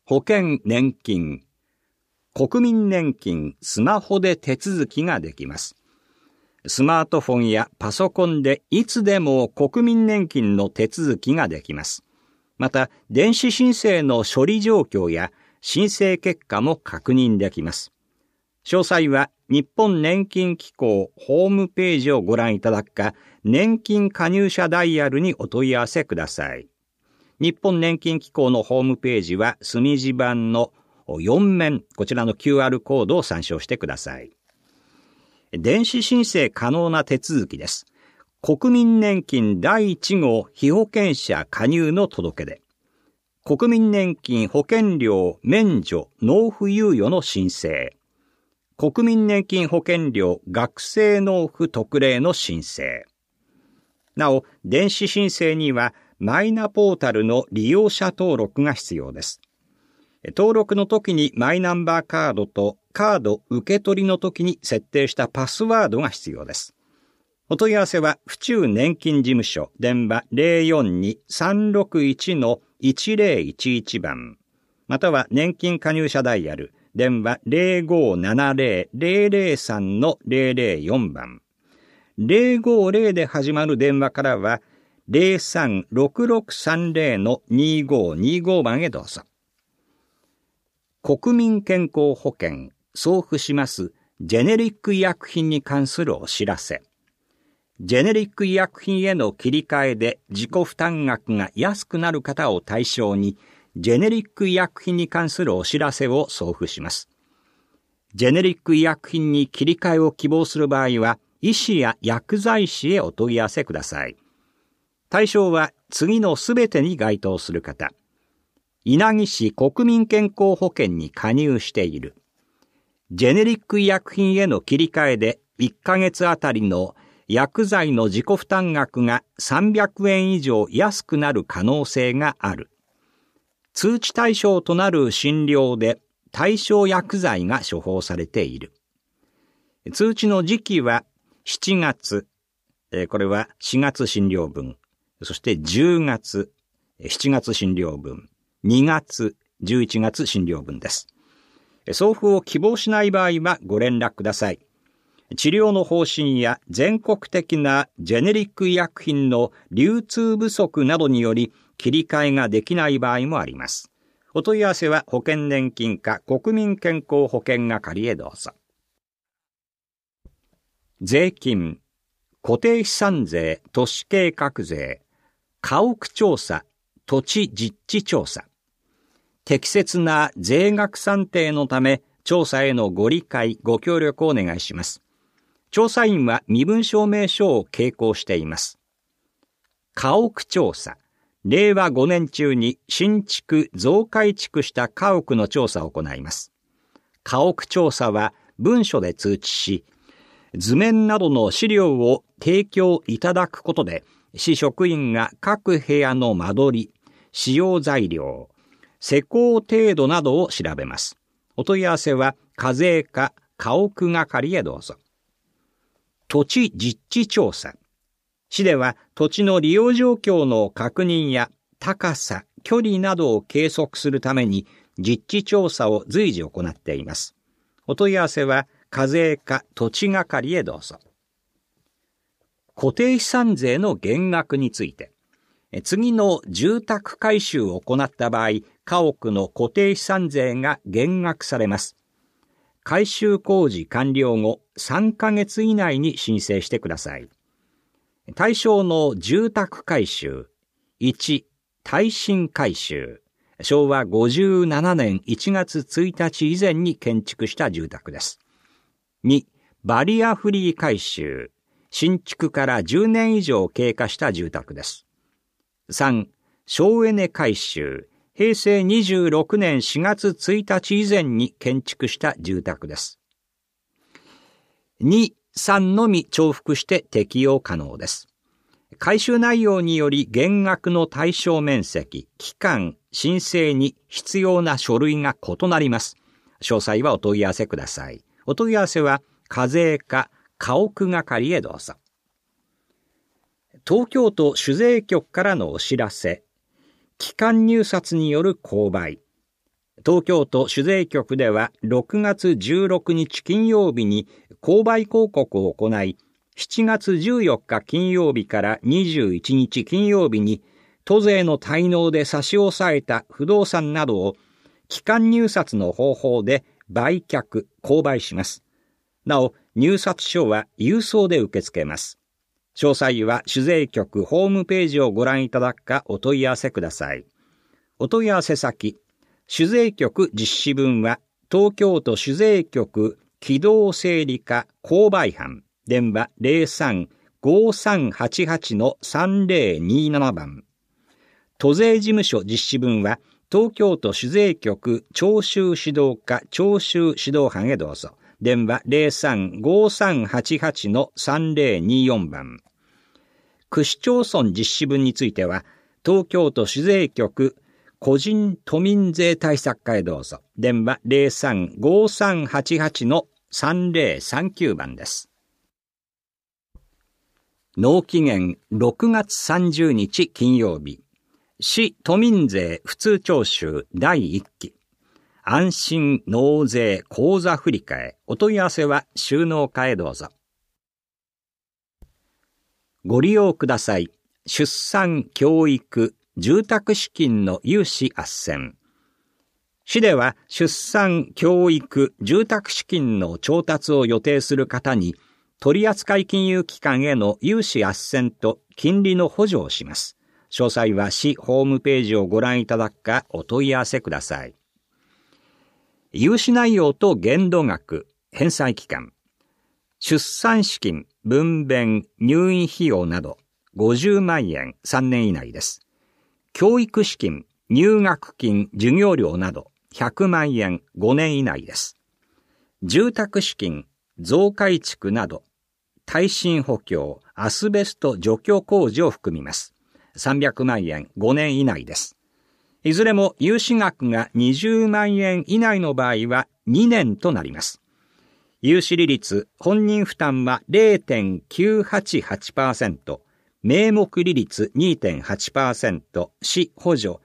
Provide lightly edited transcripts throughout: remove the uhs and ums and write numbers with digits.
保険年金、国民年金スマホで手続きができます。スマートフォンやパソコンでいつでも国民年金の手続きができます。また、電子申請の処理状況や申請結果も確認できます。詳細は日本年金機構ホームページをご覧いただくか、年金加入者ダイヤルにお問い合わせください。日本年金機構のホームページは墨字版の4面、こちらの QR コードを参照してください。電子申請可能な手続きです。国民年金第1号被保険者加入の届け出。国民年金保険料免除納付猶予の申請。国民年金保険料学生納付特例の申請。なお、電子申請にはマイナポータルの利用者登録が必要です。登録の時にマイナンバーカードとカード受け取りの時に設定したパスワードが必要です。お問い合わせは府中年金事務所電話 042-361-1011 番または年金加入者ダイヤル電話 0570-003-004 番050で始まる電話からは 03-6630-2525 番へどうぞ。国民健康保険送付しますジェネリック医薬品に関するお知らせ。ジェネリック医薬品への切り替えで自己負担額が安くなる方を対象に、ジェネリック医薬品に関するお知らせを送付します。ジェネリック医薬品に切り替えを希望する場合は、医師や薬剤師へお問い合わせください。対象は次のすべてに該当する方。稲城市国民健康保険に加入している。ジェネリック医薬品への切り替えで1ヶ月あたりの薬剤の自己負担額が300円以上安くなる可能性がある。通知対象となる診療で対象薬剤が処方されている。通知の時期は7月、これは4月診療分、そして10月、7月診療分、2月、11月診療分です。送付を希望しない場合はご連絡ください。治療の方針や全国的なジェネリック医薬品の流通不足などにより切り替えができない場合もあります。お問い合わせは保険年金課国民健康保険係へどうぞ。税金、固定資産税、都市計画税、家屋調査、土地実地調査。適切な税額算定のため調査へのご理解、ご協力をお願いします。調査員は身分証明書を携行しています。家屋調査。令和5年中に新築、増改築した家屋の調査を行います。家屋調査は文書で通知し、図面などの資料を提供いただくことで、市職員が各部屋の間取り、使用材料、施工程度などを調べます。お問い合わせは課税課家屋係へどうぞ。土地実地調査。市では土地の利用状況の確認や高さ、距離などを計測するために実地調査を随時行っています。お問い合わせは課税課土地係へどうぞ。固定資産税の減額について。次の住宅改修を行った場合、家屋の固定資産税が減額されます。改修工事完了後3ヶ月以内に申請してください。対象の住宅改修。1、耐震改修。昭和57年1月1日以前に建築した住宅です。2、バリアフリー改修。新築から10年以上経過した住宅です。3、省エネ改修。平成26年4月1日以前に建築した住宅です。2、3のみ重複して適用可能です。改修内容により減額の対象面積、期間、申請に必要な書類が異なります。詳細はお問い合わせください。お問い合わせは課税課家屋係へどうぞ。東京都主税局からのお知らせ。基幹入札による購買。 東京都主税局では6月16日金曜日に購買広告を行い、7月14日金曜日から21日金曜日に都税の滞納で差し押さえた不動産などを期間入札の方法で売却・購買します。なお、入札書は郵送で受け付けます。詳細は主税局ホームページをご覧いただくかお問い合わせください。お問い合わせ先、主税局実施分は東京都主税局機動整理課購買班、電話 03-5388-3027 番。都税事務所実施分は東京都主税局徴収指導課徴収指導班へどうぞ。電話 03-5388-3024 番。区市町村実施分については東京都主税局個人都民税対策課へどうぞ。電話 03-5388-3039 番です。納期限6月30日金曜日。市都民税普通徴収第1期。安心納税口座振替。お問い合わせは収納課へどうぞ。ご利用ください。出産・教育・住宅資金の融資斡旋。市では出産・教育・住宅資金の調達を予定する方に、取扱金融機関への融資斡旋と金利の補助をします。詳細は市ホームページをご覧いただくかお問い合わせください。融資内容と限度額、返済期間。出産資金、分娩、入院費用など50万円3年以内です。教育資金、入学金、授業料など100万円5年以内です。住宅資金、増改築など耐震補強、アスベスト除去工事を含みます。300万円5年以内です。いずれも融資額が20万円以内の場合は2年となります。融資利率、本人負担は 0.988%、名目利率 2.8%、市補助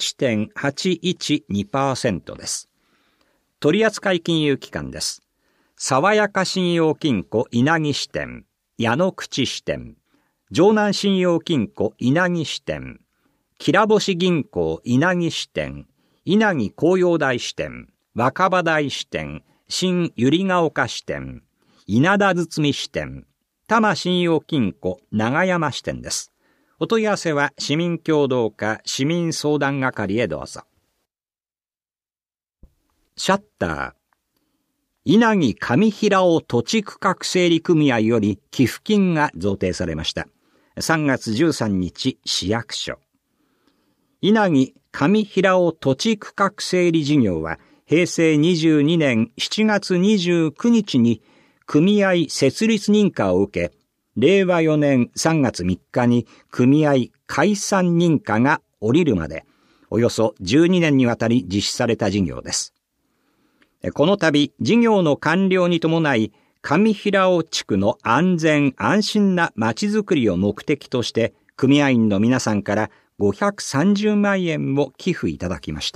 1.812% です。取扱金融機関です。爽やか信用金庫稲城支店、矢野口支店、城南信用金庫稲城支店、きらぼし銀行稲城支店、稲城紅葉台支店、若葉台支店、新百合ヶ丘支店、稲田堤支店、多摩信用金庫長山支店です。お問い合わせは市民協同課市民相談係へどうぞ。シャッター。稲城上平尾土地区画整理組合より寄付金が贈呈されました。3月13日市役所。稲城上平尾土地区画整理事業は平成22年7月29日に組合設立認可を受け、令和4年3月3日に組合解散認可が下りるまで、およそ12年にわたり実施された事業です。この度、事業の完了に伴い、上平尾地区の安全安心なまちづくりを目的として、組合員の皆さんから530万円を寄付いただきました。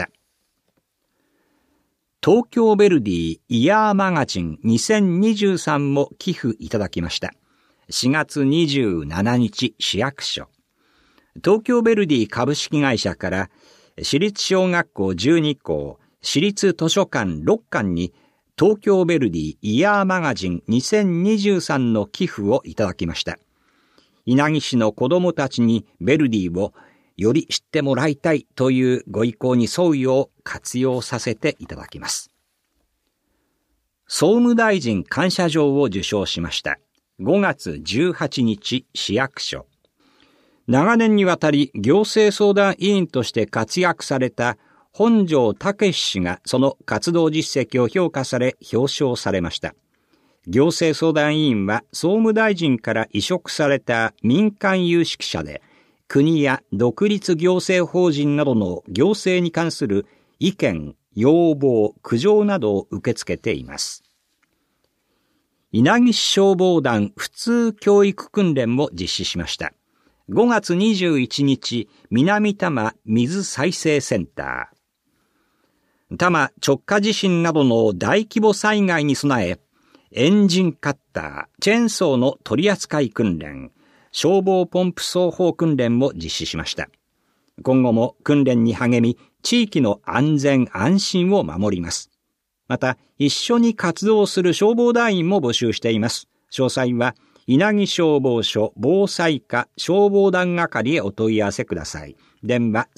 東京ヴェルディイヤーマガジン2023も寄付いただきました。4月27日市役所。東京ヴェルディ株式会社から私立小学校12校、私立図書館6館に東京ヴェルディイヤーマガジン2023の寄付をいただきました。稲城市の子どもたちにヴェルディをより知ってもらいたいというご意向に沿うよう活用させていただきます。総務大臣感謝状を受章しました。5月18日市役所。長年にわたり行政相談委員として活躍された本庄武氏がその活動実績を評価され表彰されました。行政相談委員は総務大臣から委嘱された民間有識者で、国や独立行政法人などの行政に関する意見、要望、苦情などを受け付けています。稲城市消防団普通教育訓練も実施しました。5月21日、南多摩水再生センター。 多摩直下地震などの大規模災害に備え、エンジンカッター、チェーンソーの取り扱い訓練、消防ポンプ奏法訓練も実施しました。今後も訓練に励み、地域の安全安心を守ります。また、一緒に活動する消防団員も募集しています。詳細は、稲城消防署防災課消防団係へお問い合わせください。電話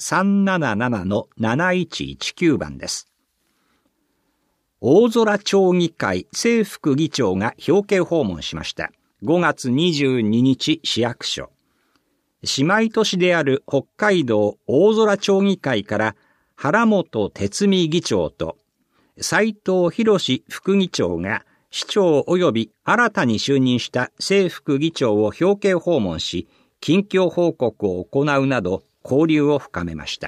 377-7119 番です。大空町議会正副議長が表敬訪問しました。5月22日市役所。姉妹都市である北海道大空町議会から原本哲美議長と斉藤博副議長が市長及び新たに就任した正副議長を表敬訪問し、近況報告を行うなど交流を深めました。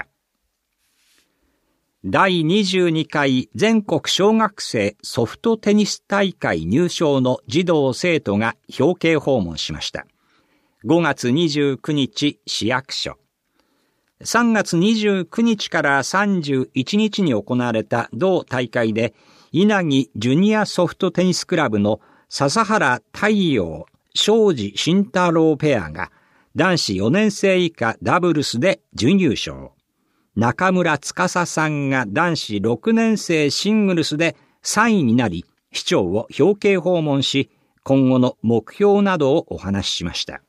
第22回全国小学生ソフトテニス大会入賞の児童生徒が表敬訪問しました。5月29日市役所。3月29日から31日に行われた同大会で、稲城ジュニアソフトテニスクラブの笹原太陽、庄司慎太郎ペアが男子4年生以下ダブルスで準優勝。中村司さんが男子6年生シングルスで3位になり、市長を表敬訪問し、今後の目標などをお話ししました。